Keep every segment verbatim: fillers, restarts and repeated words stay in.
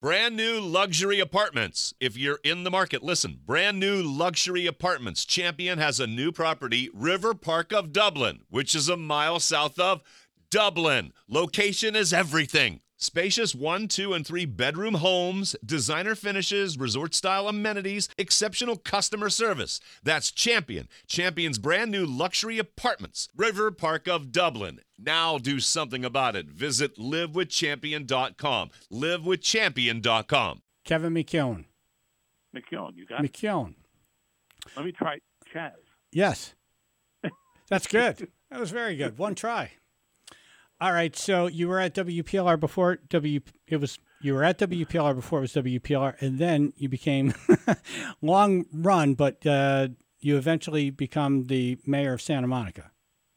Brand new luxury apartments. If you're in the market, listen. Brand new luxury apartments. Champion has a new property, River Park of Dublin, which is a mile south of Dublin. Location is everything. Spacious one, two, and three bedroom homes, designer finishes, resort-style amenities, exceptional customer service. That's Champion. Champion's brand new luxury apartments. River Park of Dublin. Now do something about it. Visit live with champion dot com. live with champion dot com. Kevin McKeown. McKeown, you got it? McKeown. Let me try Chaz. Yes. That's good. That was very good. One try. All right, so you were at W P L R before W. It was you were at W P L R before it was W P L R, and then you became long run, but uh, you eventually become the mayor of Santa Monica.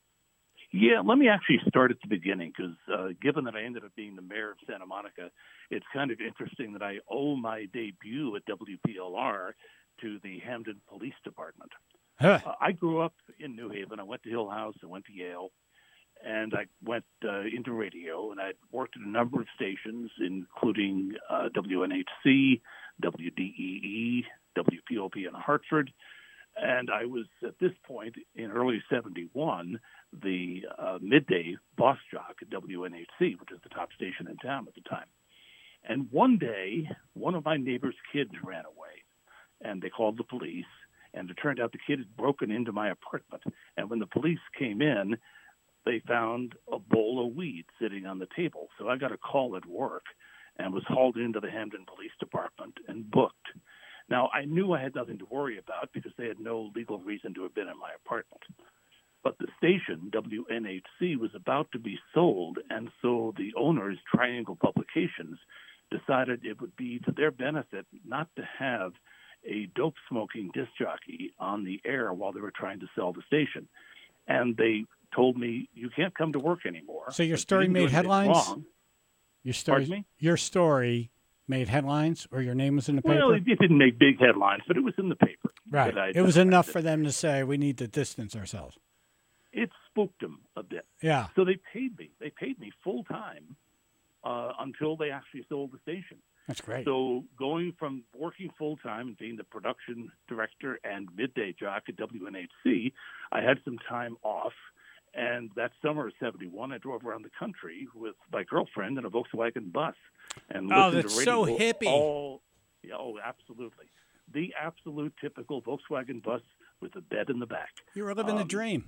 Yeah, let me actually start at the beginning because uh, given that I ended up being the mayor of Santa Monica, it's kind of interesting that I owe my debut at W P L R to the Hamden Police Department. Huh. Uh, I grew up in New Haven. I went to Hill House. I went to Yale. And I went uh, into radio, and I worked at a number of stations, including uh, W N H C, W D E E, W P O P in Hartford. And I was, at this point, in early seventy-one, the uh, midday boss jock at W N H C, which is the top station in town at the time. And one day, one of my neighbor's kids ran away, and they called the police. And it turned out the kid had broken into my apartment. And when the police came in, they found a bowl of weed sitting on the table. So I got a call at work and was hauled into the Hamden Police Department and booked. Now, I knew I had nothing to worry about because they had no legal reason to have been in my apartment. But the station, W N H C, was about to be sold, and so the owners, Triangle Publications, decided it would be to their benefit not to have a dope-smoking disc jockey on the air while they were trying to sell the station. And they told me, you can't come to work anymore. So your story made headlines? Wrong. Your story, Pardon me? Your story made headlines, or your name was in the paper? Well, it, it didn't make big headlines, but it was in the paper. Right. It was enough for them to say, we need to distance ourselves. It spooked them a bit. Yeah. So they paid me. They paid me full-time uh, until they actually sold the station. That's great. So going from working full-time and being the production director and midday jock at W N H C, I had some time off. And that summer of seventy-one, I drove around the country with my girlfriend in a Volkswagen bus. And oh, listened that's to radio so hippie. All, yeah, oh, absolutely. The absolute typical Volkswagen bus with a bed in the back. You were living um, the dream.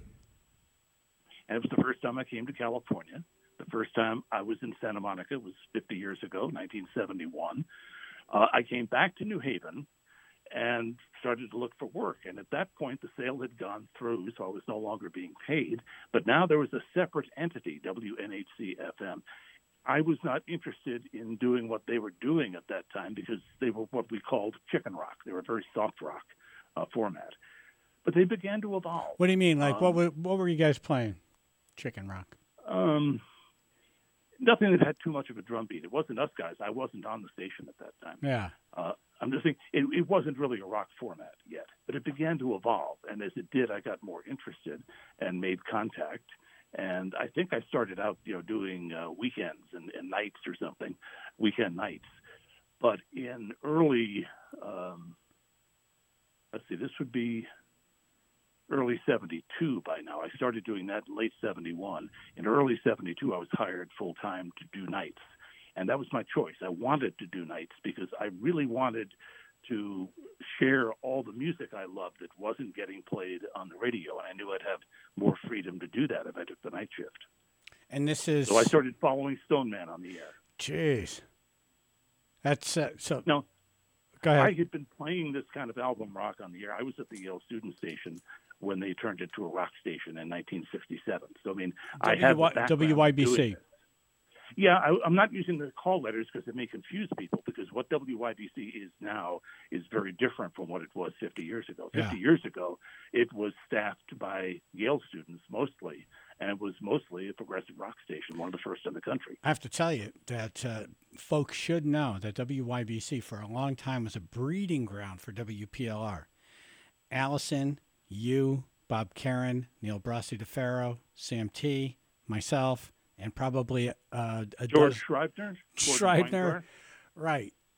And it was the first time I came to California. The first time I was in Santa Monica was fifty years ago, nineteen seventy-one. Uh, I came back to New Haven and started to look for work. And at that point, the sale had gone through, so I was no longer being paid. But now there was a separate entity, W N H C F M. I was not interested in doing what they were doing at that time because they were what we called chicken rock. They were a very soft rock uh, format. But they began to evolve. What do you mean? Like, um, what were, what were you guys playing? Chicken rock? Um, nothing that had too much of a drum beat. It wasn't us guys. I wasn't on the station at that time. Yeah. Uh, I'm just saying it, it wasn't really a rock format yet, but it began to evolve. And as it did, I got more interested and made contact. And I think I started out, you know, doing uh, weekends and, and nights or something, weekend nights. But in early, um, let's see, this would be early seventy-two by now. I started doing that in late seventy-one. In early seventy-two, I was hired full-time to do nights. And that was my choice. I wanted to do nights because I really wanted to share all the music I loved that wasn't getting played on the radio. And I knew I'd have more freedom to do that if I took the night shift. And this is... So I started following Stone Man on the air. Jeez. That's... Uh, so... No. Go ahead. I had been playing this kind of album rock on the air. I was at the Yale student station when they turned it to a rock station in nineteen sixty-seven. So, I mean, I had the background W Y B C. Yeah, I, I'm not using the call letters because it may confuse people because what W Y B C is now is very different from what it was fifty years ago. fifty Yeah. years ago, it was staffed by Yale students mostly, and it was mostly a progressive rock station, one of the first in the country. I have to tell you that uh, folks should know that W Y B C for a long time was a breeding ground for W P L R. Allison, you, Bob Karen, Neil Brasi DeFaro, Sam T, myself, and probably uh, a George dozen, Schreibner? Schreibner, right.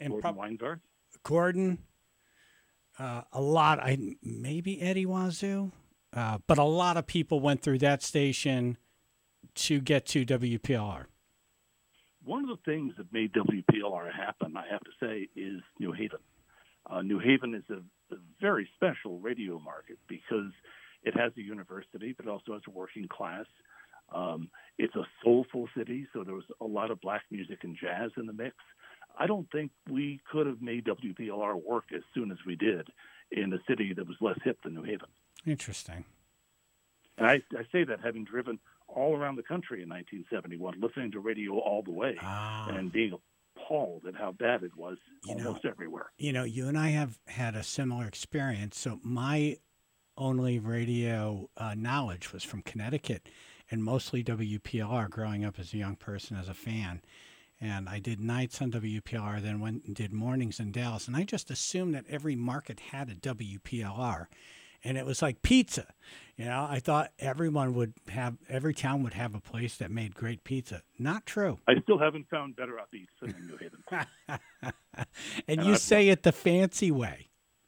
and Gordon prob- Weingarth. Gordon, uh, a lot. I maybe Eddie Wazoo, uh, but a lot of people went through that station to get to W P L R. One of the things that made W P L R happen, I have to say, is New Haven. Uh, New Haven is a, a very special radio market because it has a university, but it also has a working class. Um, it's a soulful city, so there was a lot of black music and jazz in the mix. I don't think we could have made W P L R work as soon as we did in a city that was less hip than New Haven. Interesting. And I, I say that having driven all around the country in nineteen seventy-one, listening to radio all the way Ah. and being appalled at how bad it was You almost know, everywhere. You know, you and I have had a similar experience. So my only radio uh, knowledge was from Connecticut and mostly W P L R growing up as a young person, as a fan. And I did nights on W P L R, then went and did mornings in Dallas. And I just assumed that every market had a W P L R. And it was like pizza. You know, I thought everyone would have, every town would have a place that made great pizza. Not true. I still haven't found better up east than in New Haven. and, And you I've- say it the fancy way.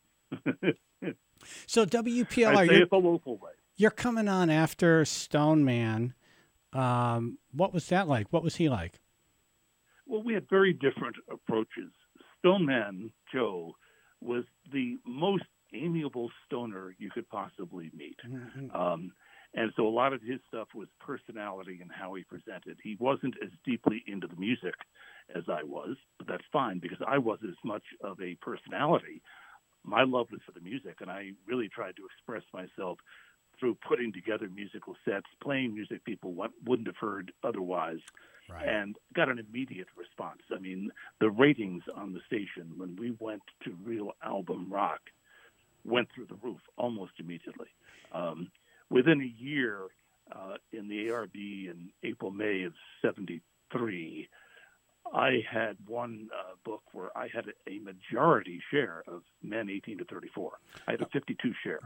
So W P L R, I say you're, it the local way. you're coming on after Stone Man. Um, what was that like? What was he like? Well, we had very different approaches. Stoneman Joe was the most amiable stoner you could possibly meet. Um, and so a lot of his stuff was personality and how he presented. He wasn't as deeply into the music as I was, but that's fine because I wasn't as much of a personality. My love was for the music, and I really tried to express myself through putting together musical sets, playing music people wouldn't have heard otherwise, Right. and got an immediate response. I mean, the ratings on the station when we went to Real Album Rock went through the roof almost immediately. Um, within a year, uh, in the A R B in April, May of seventy-three, I had one uh, book where I had a, a majority share of men eighteen to thirty-four. I had a fifty-two share.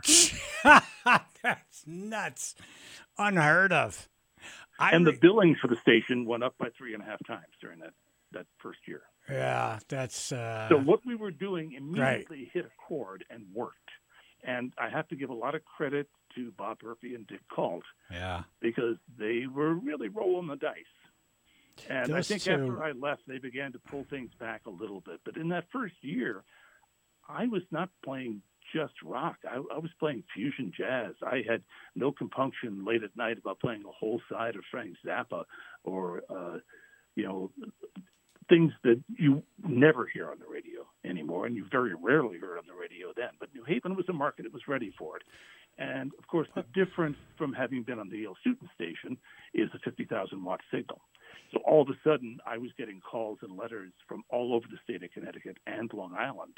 That's nuts. Unheard of. I And the re- billing for the station went up by three and a half times during that, that first year. yeah, that's uh, So what we were doing immediately hit a chord and worked. And I have to give a lot of credit to Bob Murphy and Dick Colt yeah. because they were really rolling the dice. And I Those think two- after I left, they began to pull things back a little bit. But in that first year, I was not playing just rock. I, I was playing fusion jazz. I had no compunction late at night about playing a whole side of Frank Zappa or, uh, you know, things that you never hear on the radio anymore, and you very rarely heard on the radio then. But New Haven was a market that was ready for it. And, of course, the difference from having been on the Yale Sutton station is the fifty thousand watt signal. So all of a sudden, I was getting calls and letters from all over the state of Connecticut and Long Island.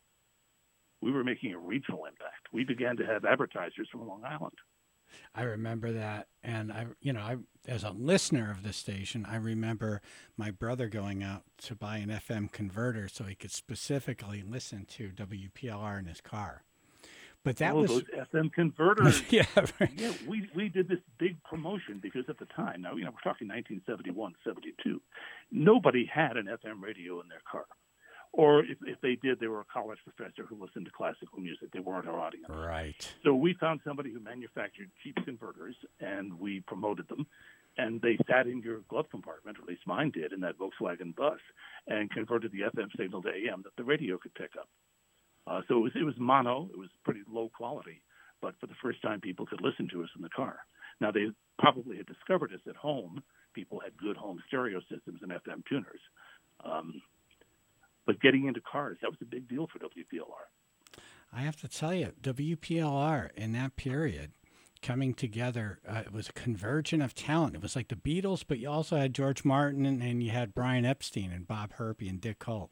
We were making a regional impact. We began to have advertisers from Long Island. I remember that, and I, you know, I as a listener of the station, I remember my brother going out to buy an F M converter so he could specifically listen to W P L R in his car. But that oh, was those F M converters. yeah, right. Yeah, we, we did this big promotion because at the time, now, you know, we're talking nineteen seventy-one, seventy-two, nobody had an F M radio in their car. Or if, if they did, they were a college professor who listened to classical music. They weren't our audience. Right. So we found somebody who manufactured cheap converters, and we promoted them. And they sat in your glove compartment, or at least mine did, in that Volkswagen bus, and converted the F M signal to A M that the radio could pick up. Uh, so it was, it was mono. It was pretty low quality. But for the first time, people could listen to us in the car. Now, they probably had discovered us at home. People had good home stereo systems and F M tuners. Um, but getting into cars, that was a big deal for W P L R. I have to tell you, W P L R in that period coming together, uh, it was a convergence of talent. It was like the Beatles, but you also had George Martin and, and you had Brian Epstein and Bob Herpy and Dick Colt.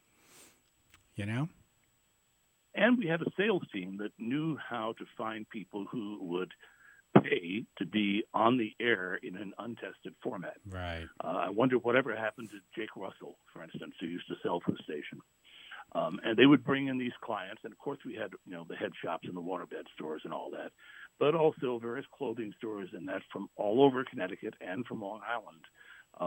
You know? And we had a sales team that knew how to find people who would pay to be on the air in an untested format. Right. Uh, I wonder whatever happened to Jake Russell, for instance, who used to sell for the station. Um, and they would bring in these clients, and of course we had, you know, the head shops and the waterbed stores and all that, but also various clothing stores and that from all over Connecticut and from Long Island. Uh,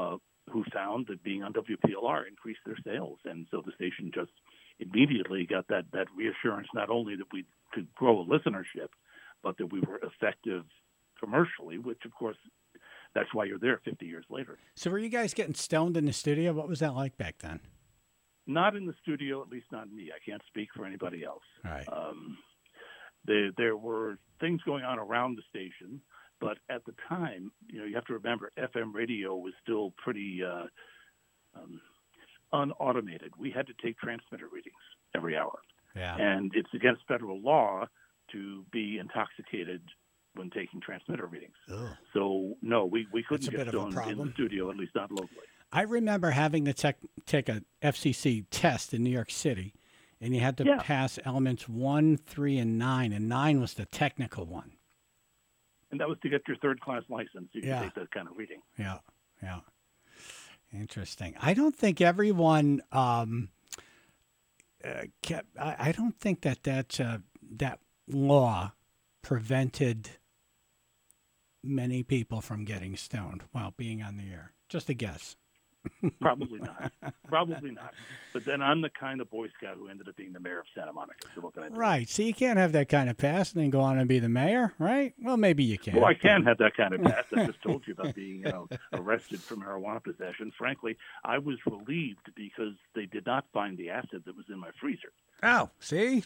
who found that being on W P L R increased their sales. And so the station just immediately got that, that reassurance, not only that we could grow a listenership, but that we were effective commercially, which, of course, that's why you're there fifty years later. So were you guys getting stoned in the studio? What was that like back then? Not in the studio, at least not me. I can't speak for anybody else. All right. Um, there, there were things going on around the station, but at the time, you know, you have to remember F M radio was still pretty uh, um, unautomated. We had to take transmitter readings every hour. Yeah. And it's against federal law to be intoxicated when taking transmitter readings. Ugh. So, no, we, we couldn't That's a get bit of a stoned in problem. the studio, at least not locally. I remember having to tech, take a F C C test in New York City, and you had to Yeah. pass elements one, three, and nine, and nine was the technical one. And that was to get your third-class license. You could Yeah. take that kind of reading. Yeah, yeah. Interesting. I don't think everyone um, uh, kept. I, I don't think that that uh, that law prevented many people from getting stoned while being on the air. Just a guess. Probably not. Probably not. But then I'm the kind of Boy Scout who ended up being the mayor of Santa Monica. So what can I do? Right. So you can't have that kind of past and then go on and be the mayor, right? Well, maybe you can. Well, I can have that kind of past. I just told you about being, you know, arrested for marijuana possession. Frankly, I was relieved because they did not find the acid that was in my freezer. Oh, see?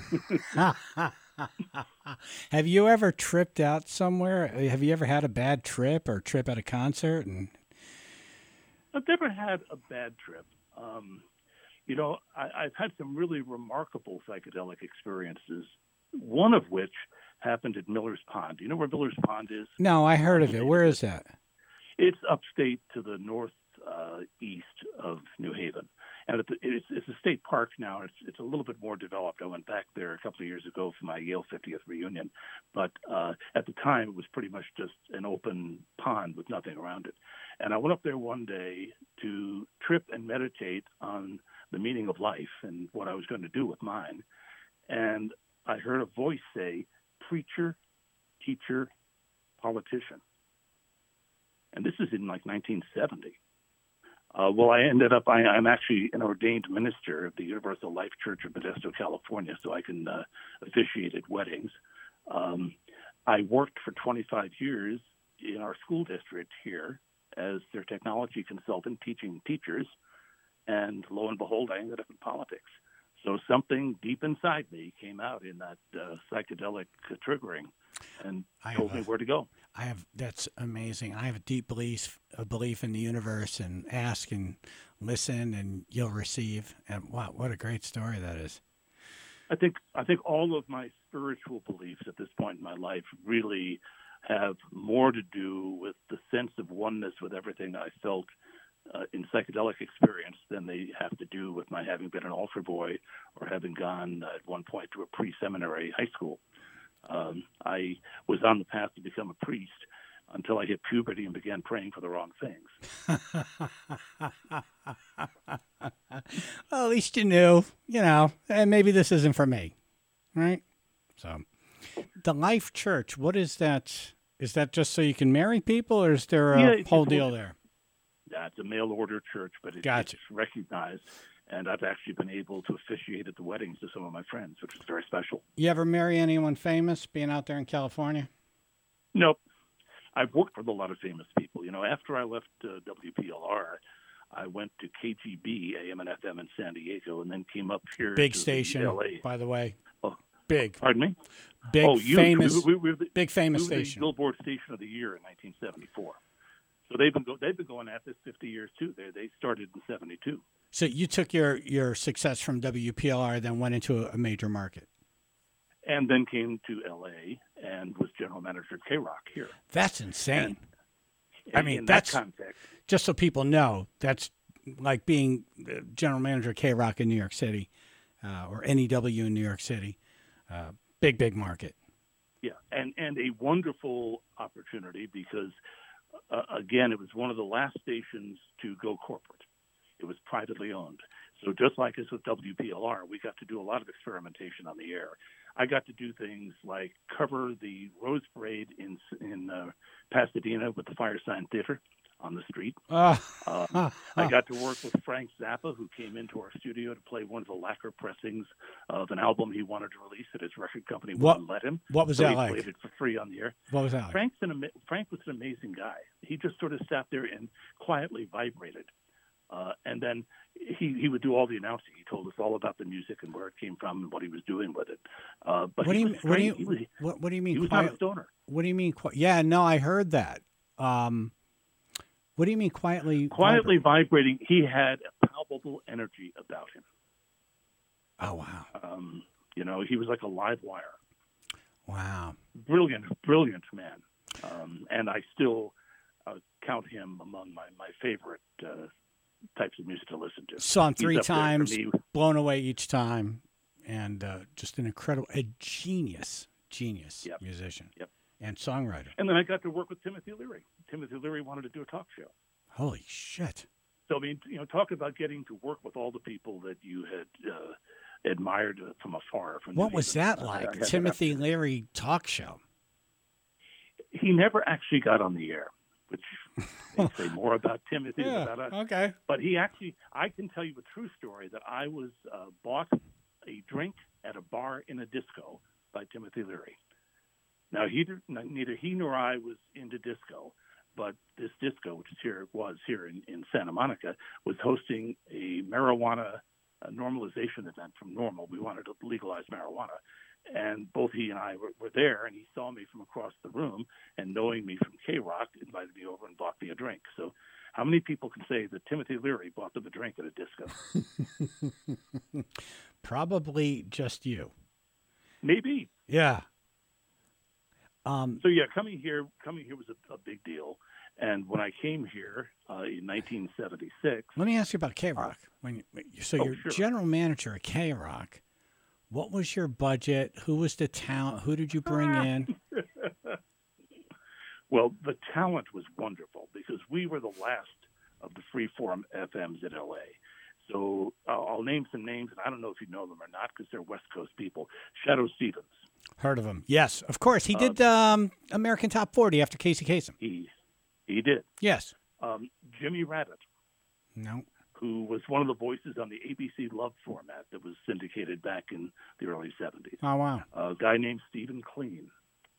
Have you ever tripped out somewhere? Have you ever had a bad trip or trip at a concert? And I've never had a bad trip. Um, you know, I, I've had some really remarkable psychedelic experiences, one of which happened at Miller's Pond. Do you know where Miller's Pond is? No, I heard of it. Where is that? It's upstate to the north uh, east of New Haven. And it's, it's a state park now. It's it's a little bit more developed. I went back there a couple of years ago for my Yale fiftieth reunion. But uh, at the time, it was pretty much just an open pond with nothing around it. And I went up there one day to trip and meditate on the meaning of life and what I was going to do with mine. And I heard a voice say, preacher, teacher, politician. And this is in like nineteen seventy. Uh, well, I ended up, I, I'm actually an ordained minister of the Universal Life Church of Modesto, California, so I can uh, officiate at weddings. Um, I worked for twenty-five years in our school district here as their technology consultant teaching teachers, and lo and behold, I ended up in politics. So something deep inside me came out in that uh, psychedelic triggering and I told have me a- where to go. I have. That's amazing. I have a deep belief, a belief in the universe, and ask and listen, and you'll receive. And wow, what a great story that is. I think I think all of my spiritual beliefs at this point in my life really have more to do with the sense of oneness with everything I felt uh, in psychedelic experience than they have to do with my having been an altar boy or having gone uh, at one point to a pre-seminary high school. Um, I was on the path to become a priest until I hit puberty and began praying for the wrong things. Well, at least you knew, you know, and maybe this isn't for me, right? So, the Life Church, what is that? Is that just so you can marry people, or is there a Yeah, it's whole a- deal there? Yeah, it's a mail order church, but it, Gotcha. it's recognized. And I've actually been able to officiate at the weddings of some of my friends, which is very special. You ever marry anyone famous being out there in California? Nope. I've worked with a lot of famous people. You know, after I left uh, W P L R, I went to K G B, A M and F M in San Diego, and then came up here Big to station, L A. by the way. Oh. Big, Pardon me? big, oh, you, famous, we, we, we were the, big famous we were the station. Billboard Station of the Year in nineteen seventy-four. So they've been go, they've been going at this fifty years too. They they started in seventy-two. So you took your, your success from W P L R, then went into a, a major market. And then came to L A and was general manager at K-Rock here. That's insane. And I in- mean, in that's- that context. Just so people know, that's like being the general manager of K-Rock in New York City, uh, or N E W in New York City. Uh, big, big market. Yeah, and, and a wonderful opportunity because, uh, again, it was one of the last stations to go corporate. It was privately owned. So just like us with W P L R, we got to do a lot of experimentation on the air. I got to do things like cover the Rose Parade in in uh, Pasadena with the Firesign Theater. on the street. Uh, Um, huh, I huh. got to work with Frank Zappa, who came into our studio to play one of the lacquer pressings of an album he wanted to release that his record company What- wouldn't let him. What was so that he like? played it for free on the air. What was that like? Frank's an ama- Frank was an amazing guy. He just sort of sat there and quietly vibrated. Uh, and then he, he would do all the announcing. He told us all about the music and where it came from and what he was doing with it. Uh, but What do he you was what do great. you he was, what, what do you he mean was not quiet? a stoner. What do you mean qui- Yeah, no, I heard that. Um, what do you mean quietly? Quietly vibrating. He had a palpable energy about him. Oh wow, Um, you know, he was like a live wire. wow. Brilliant, brilliant man. Um, and I still uh, count him among my, my favorite uh, types of music to listen to. Saw him He's three up there for times, me. blown away each time, and uh, just an incredible, a genius, genius Yep. musician Yep. and songwriter. And then I got to work with Timothy Leary. Timothy Leary wanted to do a talk show. Holy shit! So, I mean, you know, talk about getting to work with all the people that you had uh, admired uh, from afar. From What New was Haven. that I- I like? had that Timothy opportunity. Leary talk show. He never actually got on the air, which they say more about Timothy than about us. Okay. But he actually, I can tell you a true story that I was uh, bought a drink at a bar in a disco by Timothy Leary. Now, he, neither he nor I was into disco, but this disco, which is here was here in, in Santa Monica, was hosting a marijuana uh normalization event from NORML. We wanted to legalize marijuana. And both he and I were, were there, and he saw me from across the room, and knowing me from K-Rock, invited me over and bought me a drink. So how many people can say that Timothy Leary bought them a drink at a disco? Probably just you. Maybe. Yeah. Um, So, yeah, coming here coming here was a, a big deal. And when I came here uh, in nineteen seventy-six, let me ask you about K Rock. When you, so Oh, you're sure. general manager at K Rock. What was your budget? Who was the talent? Who did you bring in? well, the talent was wonderful because we were the last of the freeform F Ms in L A. So uh, I'll name some names, and I don't know if you know them or not because they're West Coast people. Shadow Stevens. Heard of him? Yes, of course. He Uh, did um, American Top forty after Casey Kasem. He, he did. Yes. Um, Jimmy Radditt, No. who was one of the voices on the A B C Love format that was syndicated back in the early seventies. Oh wow. A guy named Stephen Clean.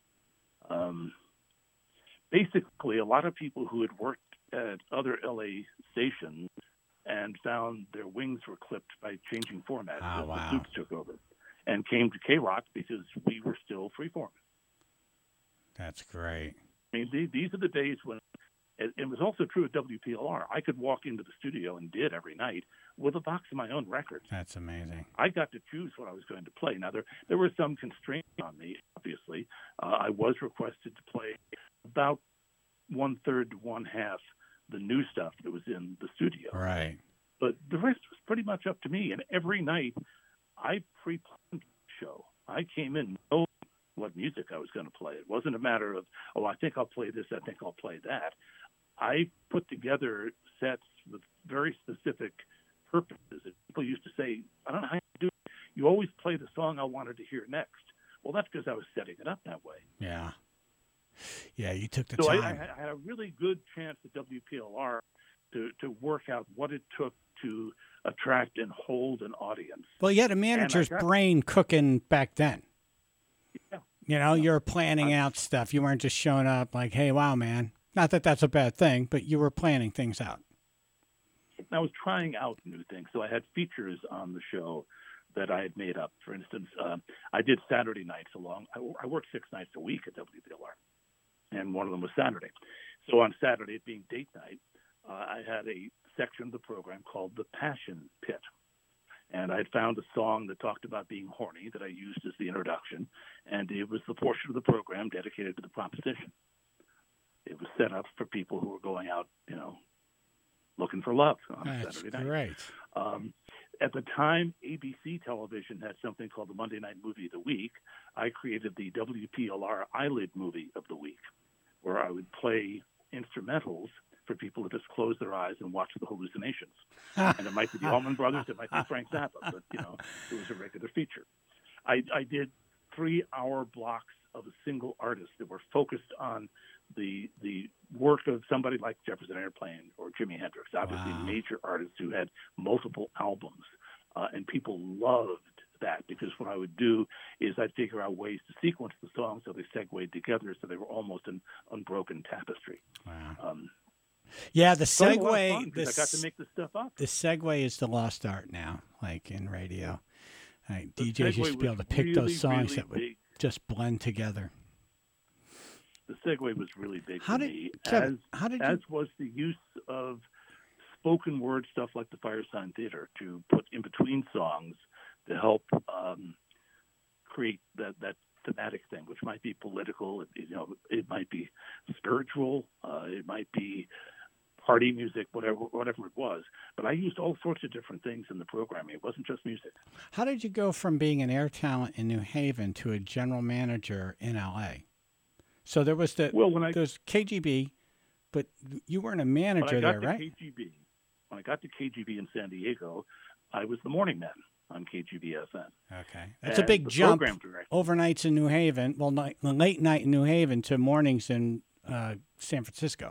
Um, basically, a lot of people who had worked at other L A stations and found their wings were clipped by changing formats Oh, as wow. the Soups took over, and came to K-Rock because we were still freeform. That's great. I mean, the- these are the days when it, it was also true at W P L R. I could walk into the studio and did every night with a box of my own records. That's amazing. I got to choose what I was going to play. Now, there there were some constraints on me, obviously. Uh, I was requested to play about one-third to one-half the new stuff that was in the studio. Right. But the rest was pretty much up to me. And every night, I pre-planned the show. I came in knowing what music I was going to play. It wasn't a matter of, oh, I think I'll play this, I think I'll play that. I put together sets with very specific purposes. And people used to say, I don't know how you do it. You always play the song I wanted to hear next. Well, that's because I was setting it up that way. Yeah. Yeah, you took the So I, I time. had I had a really good chance at W P L R to, to work out what it took to attract and hold an audience. Well, you had a manager's got- brain cooking back then. Yeah. You know, you were planning out stuff. You weren't just showing up like, hey, wow, man. Not that that's a bad thing, but you were planning things out. I was trying out new things. So I had features on the show that I had made up. For instance, uh, I did Saturday nights along. I, I worked six nights a week at W P L R, and one of them was Saturday. So on Saturday, it being date night, uh, I had a section of the program called The Passion Pit. And I had found a song that talked about being horny that I used as the introduction, and it was the portion of the program dedicated to the proposition. It was set up for people who were going out, you know, looking for love on a That's Saturday night. great. Um, at the time, A B C television had something called the Monday Night Movie of the Week. I created the W P L R Eyelid Movie of the Week, where I would play instrumentals for people to just close their eyes and watch the hallucinations. And it might be the Allman Brothers, it might be Frank Zappa, but, you know, it was a regular feature. I, I did three-hour blocks of a single artist that were focused on the the work of somebody like Jefferson Airplane or Jimi Hendrix, obviously Wow. major artists who had multiple albums, uh, and people loved that because what I would do is I'd figure out ways to sequence the songs so they segued together so they were almost an unbroken tapestry. Wow. Um, Yeah, the so I had a lot of segue. fun 'cause The, I got to s- make this stuff up. the segue is the lost art now, like in radio. Like, The D Js used segue to be able was to pick those really, songs really that would big. just blend together. The segue was really big How for did me, Kevin, as how did as you? was the use of spoken word stuff like the Firesign Theater to put in between songs to help um, create that, that thematic thing, which might be political, it, you know, it might be spiritual, uh, it might be party music, whatever whatever it was. But I used all sorts of different things in the programming. It wasn't just music. How did you go from being an air talent in New Haven to a general manager in L A? So there was the Well, when I there's K G B, but you weren't a when manager I got there, to right? K G B, when I got to K G B in San Diego, I was the morning man on K G B S N. Okay, that's a And big the jump. program director. Overnights in New Haven, well, night, late night in New Haven to mornings in uh, San Francisco,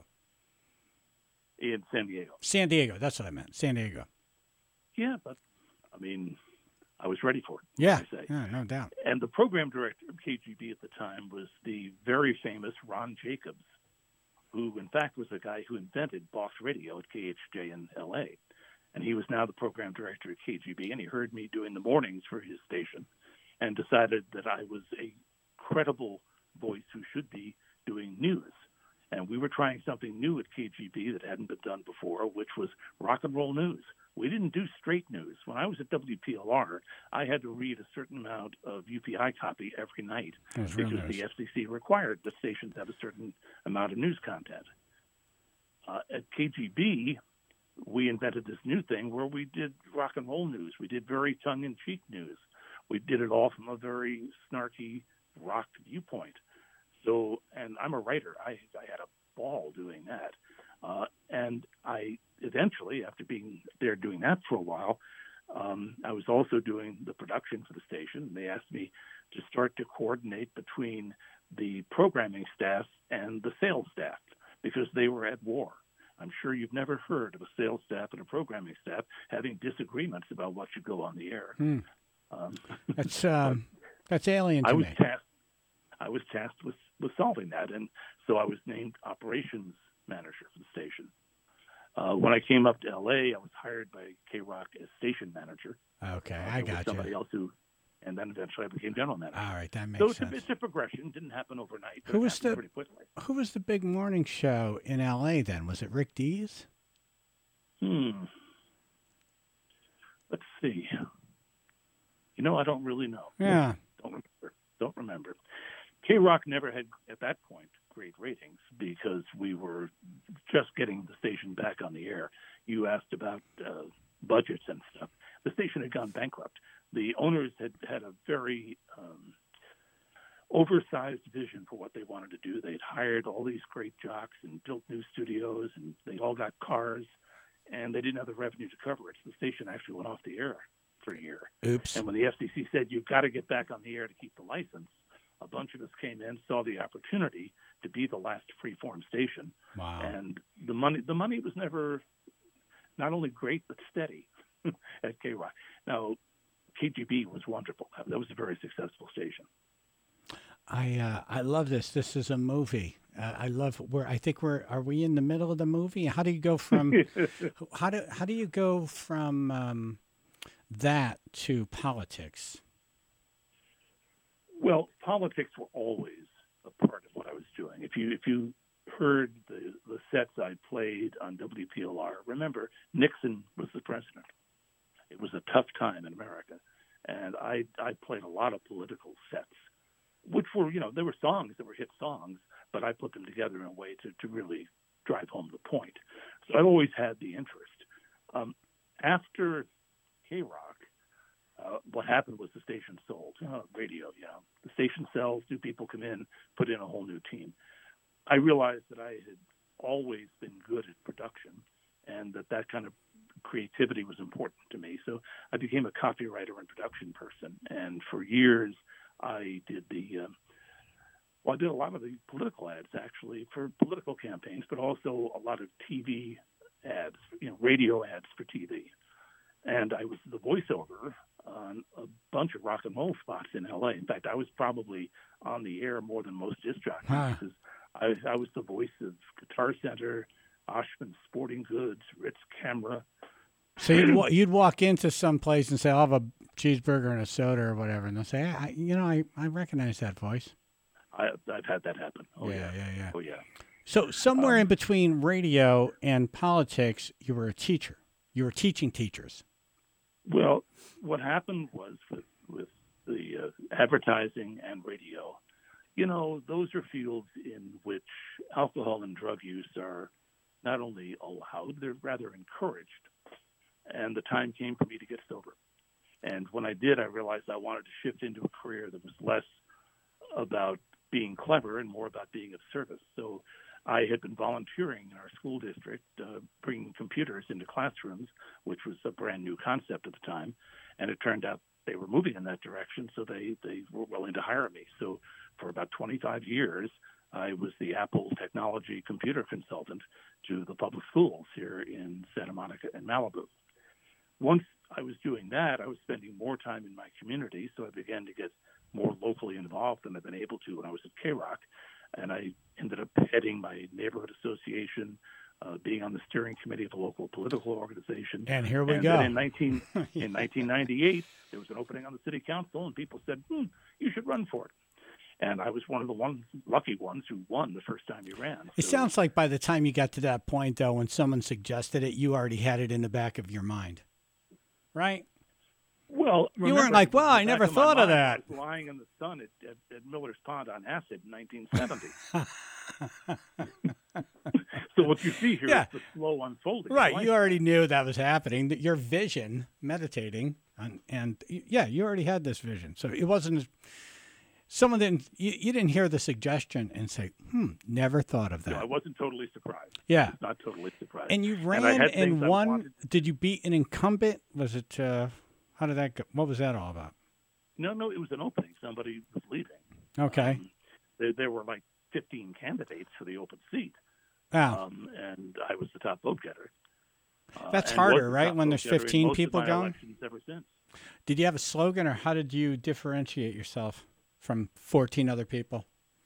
In San Diego. San Diego. That's what I meant, San Diego. Yeah, but I mean, I was ready for it. Yeah, I say. yeah, no doubt. And the program director of K G B at the time was the very famous Ron Jacobs, who in fact was the guy who invented Boss Radio at K H J in L A. And he was now the program director at K G B, and he heard me doing the mornings for his station and decided that I was a credible voice who should be doing news. And we were trying something new at K G B that hadn't been done before, which was rock and roll news. We didn't do straight news. When I was at W P L R, I had to read a certain amount of U P I copy every night It was real because news. the F C C required the stations have a certain amount of news content. Uh, at K G B, we invented this new thing where we did rock and roll news. We did very tongue-in-cheek news. We did it all from a very snarky rock viewpoint. So, and I'm a writer. I, I had a ball doing that. Uh, and I eventually, after being there doing that for a while, um, I was also doing the production for the station. They asked me to start to coordinate between the programming staff and the sales staff because they were at war. I'm sure you've never heard of a sales staff and a programming staff having disagreements about what should go on the air. Hmm. Um, That's um, that's alien to I was me. tasked. I was tasked with, with solving that, and so I was named operations manager for the station. Uh, when I came up to L A, I was hired by K Rock as station manager. Okay, Uh, I there was got somebody you. else who, and then eventually I became general manager. All right, that makes so it's sense. a, it's a progression. Didn't happen overnight. but Who it was happened the- pretty quickly? Who was the big morning show in L A then? Was it Rick Dees? Hmm. Let's see. You know, I don't really know. Yeah. Don't remember. Don't remember. K Rock never had, at that point, great ratings because we were just getting the station back on the air. You asked about uh, budgets and stuff. The station had gone bankrupt. The owners had had a very um, oversized vision for what they wanted to do. They'd hired all these great jocks and built new studios, and they all got cars, and they didn't have the revenue to cover it. So the station actually went off the air for a year. Oops. And when the F C C said, you've got to get back on the air to keep the license, a bunch of us came in, saw the opportunity to be the last free-form station. Wow. And the money the money was never not only great, but steady at K Rock. Now, K G B was wonderful. That was a very successful station. I uh, I love this. This is a movie. Uh, I love where I think we're. Are we in the middle of the movie? How do you go from? how do how do you go from um, that to politics? Well, politics were always a part of what I was doing. If you if you heard the the sets I played on W P L R, remember Nixon was the president. It was a tough time in America, and I I played a lot of political sets, which were you know there were songs that were hit songs, but I put them together in a way to to really drive home the point. So I've always had the interest. Um, after K Rock. Uh, what happened was the station sold. Uh, radio, you know, the station sells, new people come in, put in a whole new team. I realized that I had always been good at production and that that kind of creativity was important to me. So I became a copywriter and production person. And for years, I did the uh, Well, I did a lot of the political ads actually for political campaigns, but also a lot of T V ads, you know, radio ads for T V. And I was the voiceover on a bunch of rock and roll spots in L A. In fact, I was probably on the air more than most disc jockeys Huh. because I, I was the voice of Guitar Center, Oshman Sporting Goods, Ritz Camera. So you'd, wa- you'd walk into some place and say, I'll have a cheeseburger and a soda or whatever. And they'll say, I, you know, I, I recognize that voice. I, I've had that happen. Oh, yeah, yeah. yeah, yeah. Oh, yeah. So somewhere Um, in between radio and politics, you were a teacher. You were teaching teachers. Well, what happened was with, with the uh, advertising and radio, you know, those are fields in which alcohol and drug use are not only allowed, they're rather encouraged. And the time came for me to get sober. And when I did, I realized I wanted to shift into a career that was less about being clever and more about being of service. So I had been volunteering in our school district, uh, bringing computers into classrooms, which was a brand new concept at the time. And it turned out they were moving in that direction, so they, they were willing to hire me. So for about twenty-five years, I was the Apple technology computer consultant to the public schools here in Santa Monica and Malibu. Once I was doing that, I was spending more time in my community, so I began to get more locally involved than I've been able to when I was at K-Rock. And I ended up heading my neighborhood association, uh, being on the steering committee of a local political organization. And here we and go. Then in, nineteen, in nineteen ninety-eight, there was an opening on the city council, and people said, hmm, you should run for it. And I was one of the one, lucky ones who won the first time you ran. It So- sounds like by the time you got to that point, though, when someone suggested it, you already had it in the back of your mind. Right? Well, You weren't remember, like, well, in I the never back my thought of mind, that. I was lying in the sun at, at, at Miller's Pond on acid in nineteen seventy. So what you see here is Yeah. the slow unfolding. of Right. life. You already knew that was happening. That your vision, meditating, and, and yeah, you already had this vision. So it wasn't someone didn't you, you didn't hear the suggestion and say, "Hmm, never thought of No, I that." wasn't totally surprised. Yeah. Not totally surprised. And you ran I had and things I won. wanted- Did you beat an incumbent? Was it? Uh, how did that go? What was that all about? No, no, it was an opening. Somebody was leaving. Okay. Um, there, there were like fifteen candidates for the open seat, Wow. um, and I was the top vote getter. Uh, That's and was harder, the right, top when vote there's getter in fifteen most of people my going? elections ever since. Did you have a slogan, or how did you differentiate yourself from fourteen other people?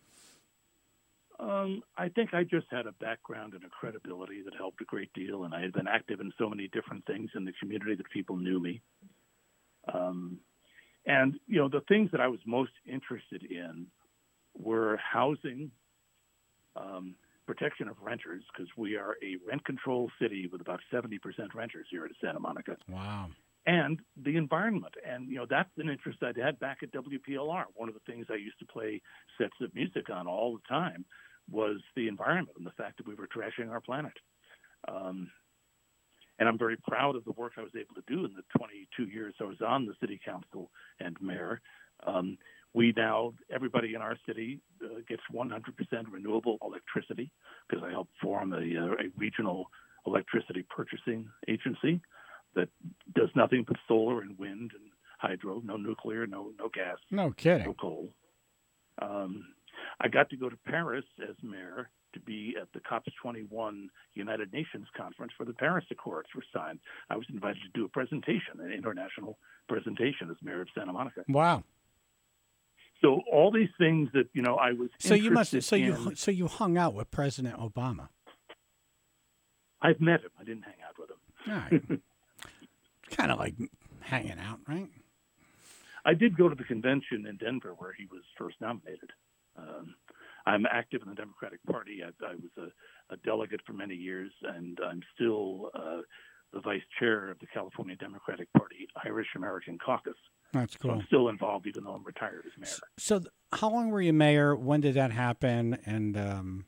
Um, I think I just had a background and a credibility that helped a great deal, and I had been active in so many different things in the community that people knew me. Um, and, you know, the things that I was most interested in were housing, um, protection of renters, because we are a rent control city with about seventy percent renters here at Santa Monica, Wow. and the environment. And, you know, that's an interest I'd had back at W P L R. One of the things I used to play sets of music on all the time was the environment and the fact that we were trashing our planet. Um, and I'm very proud of the work I was able to do in the twenty-two years I was on the city council and mayor. Um, we now, everybody in our city uh, gets one hundred percent renewable electricity because I helped form a, uh, a regional electricity purchasing agency that does nothing but solar and wind and hydro, no nuclear, no no gas, No no kidding. coal. Um, I got to go to Paris as mayor to be at the COP twenty-one United Nations conference where the Paris Accords were signed. I was invited to do a presentation, an international presentation as mayor of Santa Monica. Wow. So all these things that, you know, I was So you must. interested So you. in- So you hung out with President Obama. I've met him. I didn't hang out with him. All right. Kind of like hanging out, right? I did go to the convention in Denver where he was first nominated. Um, I'm active in the Democratic Party. I, I was a, a delegate for many years, and I'm still uh, the vice chair of the California Democratic Party Irish American Caucus. That's So cool. I'm still involved, even though I'm retired as mayor. So, th- how long were you mayor? When did that happen? And um,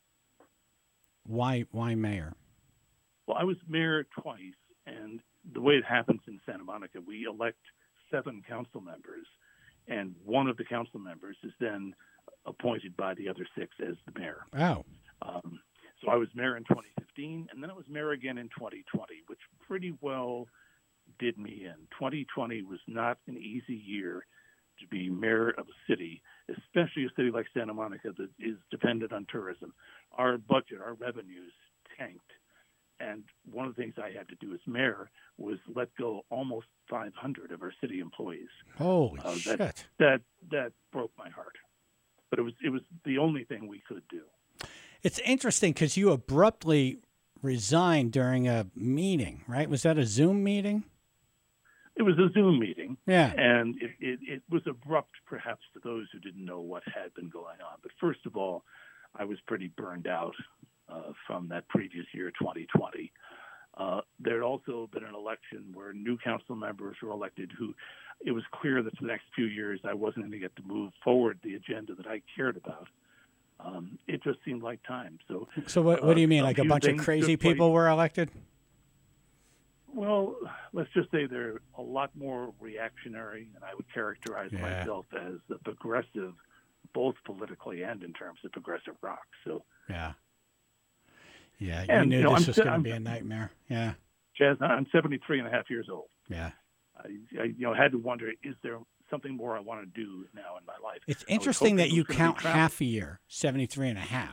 why? Why mayor? Well, I was mayor twice, and the way it happens in Santa Monica, we elect seven council members, and one of the council members is then appointed by the other six as the mayor. Oh, Um, so I was mayor in twenty fifteen, and then I was mayor again in twenty twenty, which pretty well did me in. twenty twenty was not an easy year to be mayor of a city, especially a city like Santa Monica that is dependent on tourism. Our budget, our revenues tanked. And one of the things I had to do as mayor was let go almost five hundred of our city employees. Holy uh, shit. That, that that broke my heart. But it was it was the only thing we could do. It's interesting because you abruptly resigned during a meeting, right? Was that a Zoom meeting? It was a Zoom meeting. Yeah. And it, it, it was abrupt, perhaps, to those who didn't know what had been going on. But first of all, I was pretty burned out uh, from that previous year, twenty twenty. Uh, there had also been an election where new council members were elected who it was clear that for the next few years I wasn't going to get to move forward the agenda that I cared about. Um, it just seemed like time. So, so what, what do you mean? Uh, Like a bunch of crazy people were elected? Well, let's just say they're a lot more reactionary, and I would characterize Yeah. myself as a progressive, both politically and in terms of progressive rock. So, Yeah. Yeah, you And, knew you know, this I'm was si- going to I'm- be a nightmare. Yeah. Chaz, I'm seventy-three and a half years old. Yeah. I, I you know, had to wonder, is there something more I want to do now in my life? It's I was interesting hoping that it you was gonna be count travel. half a year, seventy-three and a half.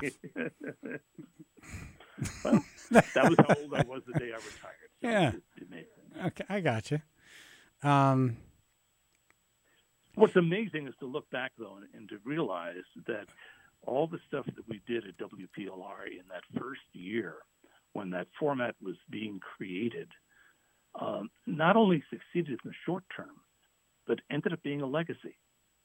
Well, that was how old I was the day I retired. So Yeah. It, it made sense. Okay, I got you. Um, What's amazing is to look back, though, and, and to realize that all the stuff that we did at W P L R in that first year, when that format was being created, um, not only succeeded in the short term, but ended up being a legacy.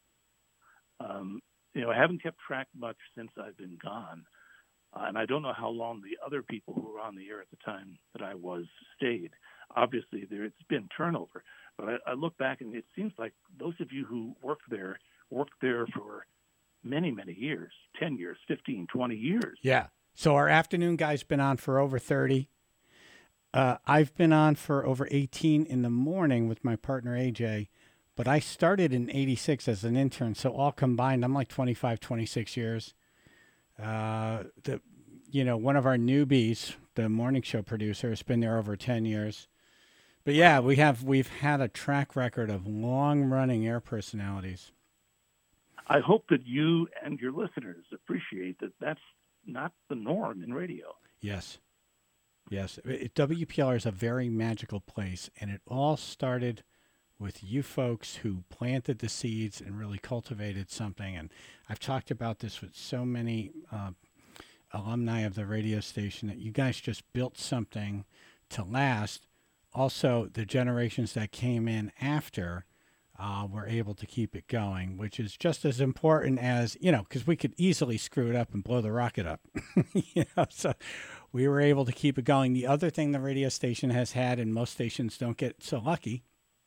Um, you know, I haven't kept track much since I've been gone, uh, and I don't know how long the other people who were on the air at the time that I was stayed. Obviously, there it's been turnover, but I, I look back and it seems like those of you who worked there worked there for many, many years, ten years, fifteen, twenty years. yeah. So our afternoon guy's been on for over thirty. Uh, I've been on for over eighteen in the morning with my partner, A J. But I started in eighty-six as an intern. So all combined, I'm like twenty-five, twenty-six years. Uh, the, you know, one of our newbies, the morning show producer, has been there over ten years. But yeah, we have, we've had a track record of long running air personalities. I hope that you and your listeners appreciate that that's not the norm in radio. Yes. Yes. It, W P L R is a very magical place, and it all started with you folks who planted the seeds and really cultivated something. And I've talked about this with so many uh, alumni of the radio station that you guys just built something to last. Also, the generations that came in after uh, were able to keep it going, which is just as important as, you know, because we could easily screw it up and blow the rocket up. you know, so we were able to keep it going. The other thing the radio station has had, and most stations don't get so lucky,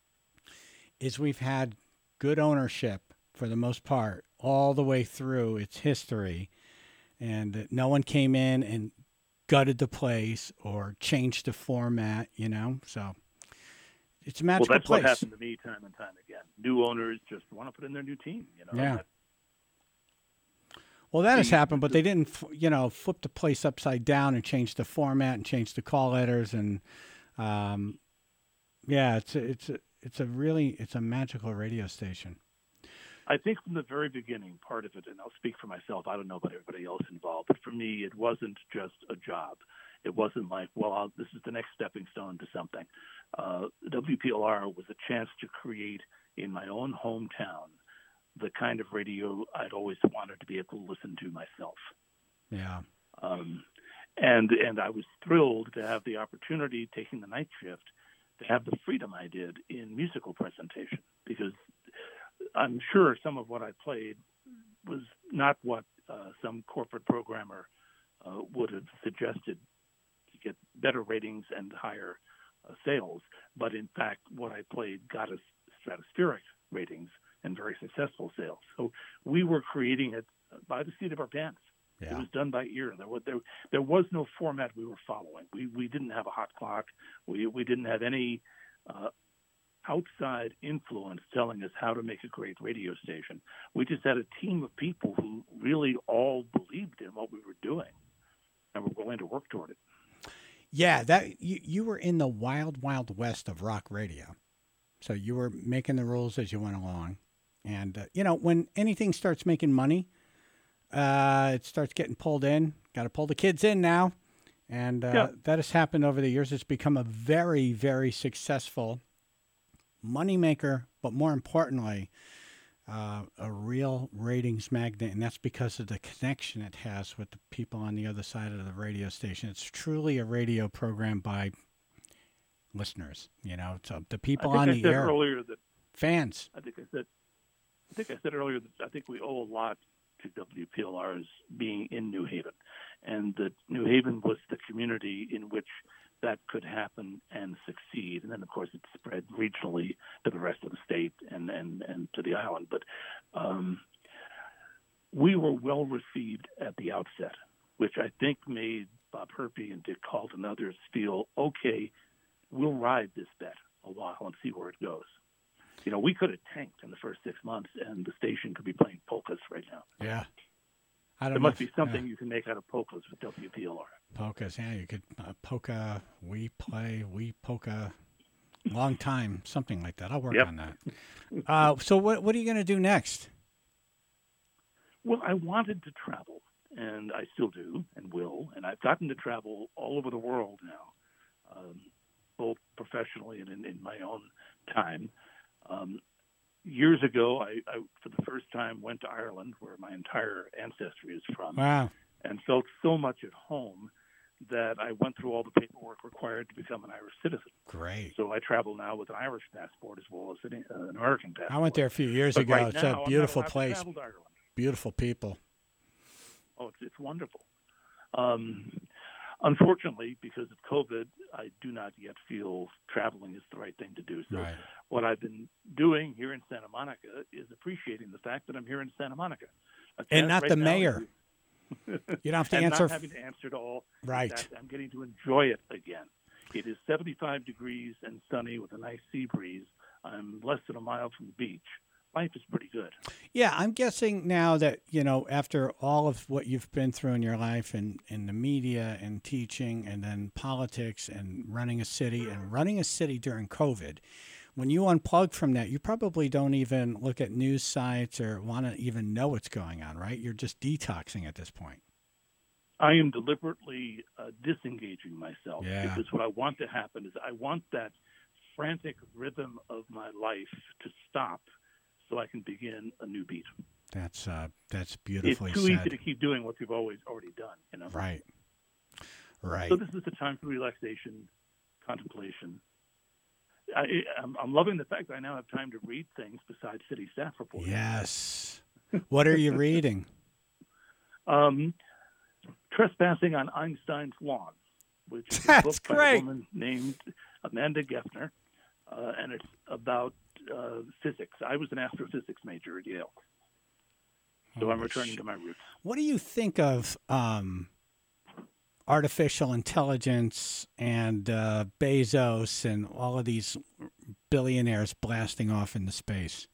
is we've had good ownership for the most part all the way through its history, and no one came in and gutted the place or changed the format, you know. So it's a magical well, that's place. what happened to me time and time again. New owners just want to put in their new team, you know. Yeah. That, Well, that has the- happened, but they didn't, f- you know, flip the place upside down and change the format and change the call letters, and um, yeah, it's a, it's a, it's a really it's a magical radio station. I think from the very beginning, part of it, and I'll speak for myself, I don't know about everybody else involved, but for me, it wasn't just a job. It wasn't like, well, I'll, this is the next stepping stone to something. Uh, W P L R was a chance to create in my own hometown the kind of radio I'd always wanted to be able to listen to myself. Yeah. Um, and and I was thrilled to have the opportunity, taking the night shift, to have the freedom I did in musical presentation, because I'm sure some of what I played was not what uh, some corporate programmer uh, would have suggested to get better ratings and higher uh, sales, but in fact, what I played got us stratospheric ratings and very successful sales. So we were creating it by the seat of our pants. Yeah. It was done by ear. There was there, there was no format we were following. We we didn't have a hot clock. We we didn't have any uh, outside influence telling us how to make a great radio station. We just had a team of people who really all believed in what we were doing and were willing to work toward it. Yeah, that you, you were in the wild, wild west of rock radio. So you were making the rules as you went along. And, uh, you know, when anything starts making money, uh, it starts getting pulled in. Got to pull the kids in now. And uh, Yeah. that has happened over the years. It's become a very, very successful moneymaker, but more importantly, uh, a real ratings magnet. And that's because of the connection it has with the people on the other side of the radio station. It's truly a radio program by listeners. You know, so the people I on think the I said air, earlier that fans. I think I said I think I said earlier that I think we owe a lot to W P L R's being in New Haven, and that New Haven was the community in which that could happen and succeed. And then, of course, it spread regionally to the rest of the state and, and, and to the island. But um, we were well received at the outset, which I think made Bob Herpy and Dick Calt and others feel, okay, we'll ride this bet a while and see where it goes. You know, we could have tanked in the first six months, and the station could be playing polkas right now. Yeah. I don't There know must if- be something yeah. you can make out of polkas with W P L R. Polkas, yeah, you could uh, polka, we play, we polka, long time, something like that. I'll work Yep. on that. Uh, so what what are you going to do next? Well, I wanted to travel, and I still do and will, and I've gotten to travel all over the world now, um, both professionally and in, in my own time. Um, years ago, I, I, for the first time, went to Ireland, where my entire ancestry is from, Wow. and felt so much at home that I went through all the paperwork required to become an Irish citizen. Great. So I travel now with an Irish passport as well as an, uh, an American passport. I went there a few years But ago. right It's now, a I'm not beautiful allowed to place, travel to Ireland. beautiful people. Oh, it's, it's wonderful. Um, unfortunately, because of COVID, I do not yet feel traveling is the right thing to do. So Right. what I've been doing here in Santa Monica is appreciating the fact that I'm here in Santa Monica. A And cat not right the now mayor. is- You don't have to and answer. not having to answer to all. Right. That I'm getting to enjoy it again. It is seventy-five degrees and sunny with a nice sea breeze. I'm less than a mile from the beach. Life is pretty good. Yeah, I'm guessing now that, you know, after all of what you've been through in your life and in the media and teaching and then politics and running a city and running a city during COVID, when you unplug from that, you probably don't even look at news sites or want to even know what's going on, right? You're just detoxing at this point. I am deliberately uh, disengaging myself Yeah. because what I want to happen is I want that frantic rhythm of my life to stop so I can begin a new beat. That's uh, that's It's beautifully too said. easy to keep doing what you've always already done. You know. Right. Right. So this is the time for relaxation, contemplation. I, I'm, I'm loving the fact that I now have time to read things besides city staff reports. Yes. What are you reading? Um, Trespassing on Einstein's Lawn, which is a That's book by great. a woman named Amanda Geffner, uh, and it's about uh, physics. I was an astrophysics major at Yale, so I'm Holy returning shit. to my roots. What do you think of um, artificial intelligence and uh, Bezos and all of these billionaires blasting off into space?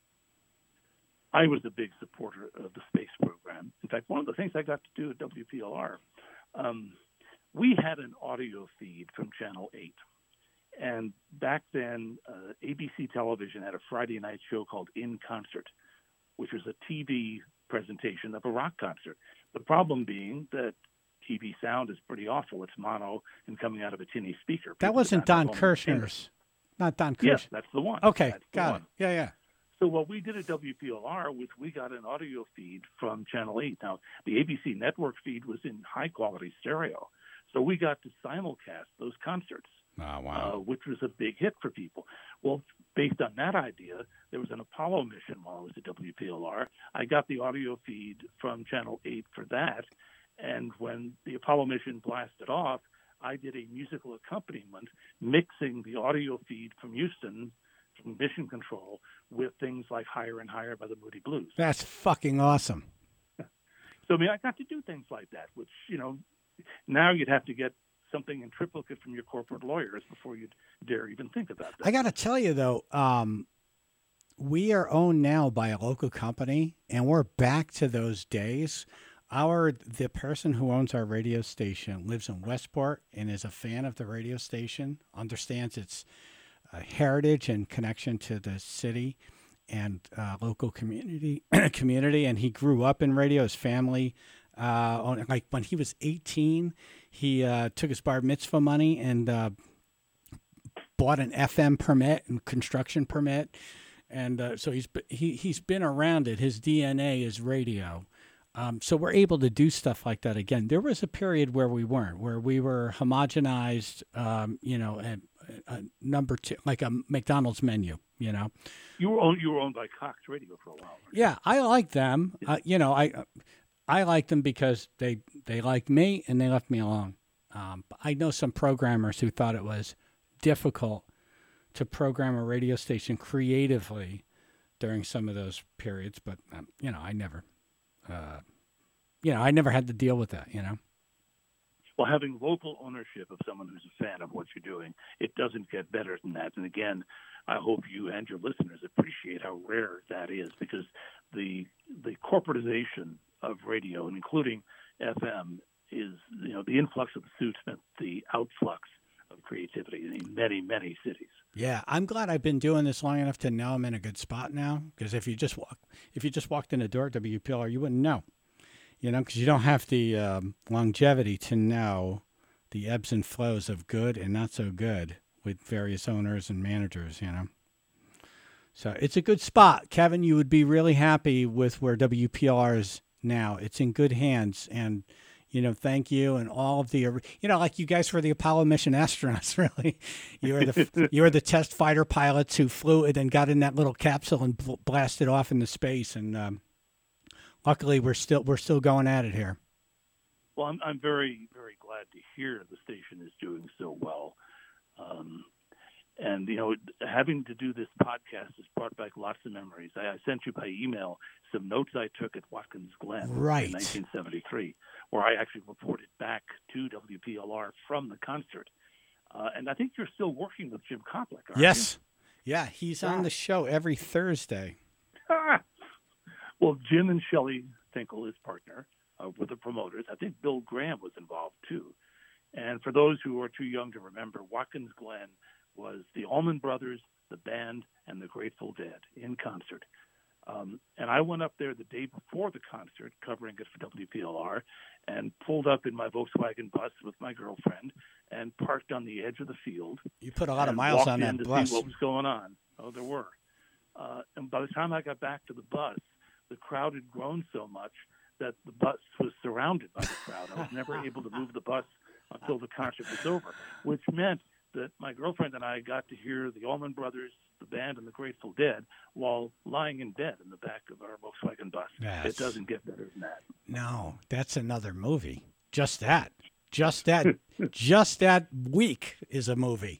I was a big supporter of the space program. In fact, one of the things I got to do at W P L R, um, we had an audio feed from Channel eight. And back then, uh, A B C Television had a Friday night show called In Concert, which was a T V presentation of a rock concert. The problem being that T V sound is pretty awful. It's mono and coming out of a tinny speaker. That People wasn't did not Don have home entertainment. Kirshner's. Not Don Kirshner. Yes, that's the one. Okay, That's the got one. it. Yeah, yeah. So what we did at W P L R was we got an audio feed from Channel eight. Now, the A B C network feed was in high-quality stereo. So we got to simulcast those concerts, Oh, uh, wow. which was a big hit for people. Well, based on that idea, there was an Apollo mission while I was at W P L R. I got the audio feed from Channel eight for that. And when the Apollo mission blasted off, I did a musical accompaniment mixing the audio feed from Houston, from Mission Control, with things like Higher and Higher by the Moody Blues. That's fucking awesome. So, I mean, I got to do things like that, which, you know, now you'd have to get something in triplicate from your corporate lawyers before you'd dare even think about that. I got to tell you, though, um, we are owned now by a local company, and we're back to those days. Our the person who owns our radio station lives in Westport and is a fan of the radio station, understands its uh, heritage and connection to the city, and uh, local community community. And he grew up in radio. His family, uh, on, like when he was eighteen, he uh, took his bar mitzvah money and uh, bought an F M permit and construction permit. And uh, so he's he he's been around it. His D N A is radio. Um, so we're able to do stuff like that again. There was a period where we weren't, where we were homogenized, um, you know, a, a number two, like a McDonald's menu, you know. You were owned, you were owned by Cox Radio for a while. Yeah, I like them. Uh, you know, I I like them because they they liked me and they left me alone. Um, I know some programmers who thought it was difficult to program a radio station creatively during some of those periods, but um, you know, I never. Uh, you know, I never had to deal with that, you know. Well, having local ownership of someone who's a fan of what you're doing, it doesn't get better than that. And again, I hope you and your listeners appreciate how rare that is, because the the corporatization of radio, including F M, is, you know, the influx of the suits meant the outflux of creativity in many, many cities. Yeah, I'm glad I've been doing this long enough to know I'm in a good spot now. Because if you just walk, if you just walked in the door at W P L R, you wouldn't know, you know, because you don't have the um, longevity to know the ebbs and flows of good and not so good with various owners and managers, you know. So it's a good spot, Kevin. You would be really happy with where W P L R is now. It's in good hands, and you know, thank you, and all of the, you know, like you guys were the Apollo mission astronauts, really. You were the you were the test fighter pilots who flew and then got in that little capsule and bl- blasted off into space. And um, luckily, we're still we're still going at it here. Well, I'm I'm very very glad to hear the station is doing so well. Um, And, you know, having to do this podcast has brought back lots of memories. I, I sent you by email some notes I took at Watkins Glen right. in nineteen seventy-three, where I actually reported back to W P L R from the concert. Uh, and I think you're still working with Jim Koplik, aren't yes. you? Yeah, he's yeah. on the show every Thursday. Well, Jim and Shelley Tinkle, his partner, uh, were the promoters. I think Bill Graham was involved, too. And for those who are too young to remember, Watkins Glen was the Allman Brothers, the band, and the Grateful Dead in concert. Um, and I went up there the day before the concert, covering it for W P L R, and pulled up in my Volkswagen bus with my girlfriend and parked on the edge of the field. You put a lot of miles on that to bus. See what was going on. Oh, there were. Uh, and by the time I got back to the bus, the crowd had grown so much that the bus was surrounded by the crowd. I was never able to move the bus until the concert was over, which meant that my girlfriend and I got to hear the Allman Brothers, the band, and the Grateful Dead while lying in bed in the back of our Volkswagen bus. Yes. It doesn't get better than that. No, that's another movie. Just that. Just that. Just that week is a movie.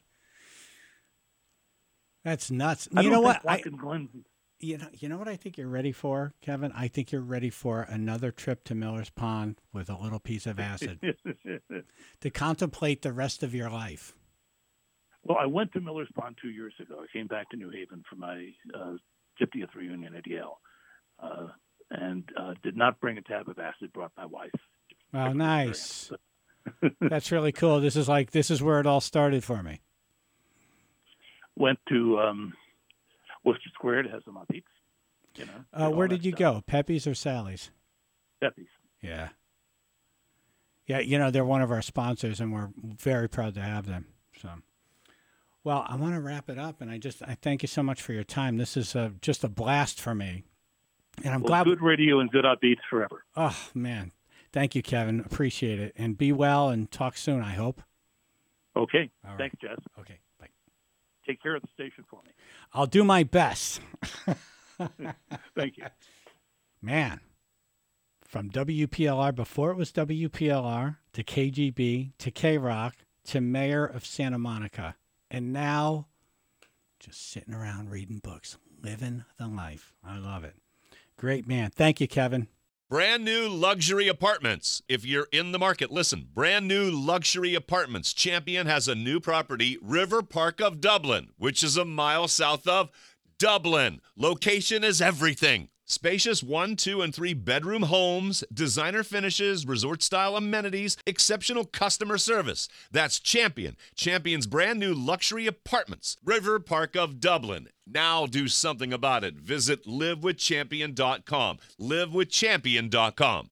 That's nuts. I you know what? I, Glen... You know, you know what I think you're ready for, Kevin? I think you're ready for another trip to Miller's Pond with a little piece of acid to contemplate the rest of your life. Well, I went to Miller's Pond two years ago. I came back to New Haven for my uh, fiftieth reunion at Yale, uh, and uh, did not bring a tab of acid. Brought my wife. Oh, nice. That's really cool. This is like this is where it all started for me. Went to um, Worcester Square to have some hot beats. You know. Uh, where did you stuff. go? Pepe's or Sally's? Pepe's. Yeah. Yeah, you know they're one of our sponsors, and we're very proud to have them. So. Well, I want to wrap it up, and I just I thank you so much for your time. This is a, just a blast for me, and I'm well, glad. Good radio and good upbeats forever. Oh man, thank you, Kevin. Appreciate it, and be well, and talk soon. I hope. Okay. All Thanks, right. Jess. Okay. Bye. Take care of the station for me. I'll do my best. Thank you, man. From W P L R before it was W P L R to K G B to K Rock to Mayor of Santa Monica. And now, just sitting around reading books, living the life. I love it. Great man. Thank you, Kevin. Brand new luxury apartments. If you're in the market, listen. Brand new luxury apartments. Champion has a new property, River Park of Dublin, which is a mile south of Dublin. Location is everything. Spacious one, two, and three bedroom homes, designer finishes, resort-style amenities, exceptional customer service. That's Champion. Champion's brand new luxury apartments. River Park of Dublin. Now do something about it. Visit live with champion dot com. live with champion dot com.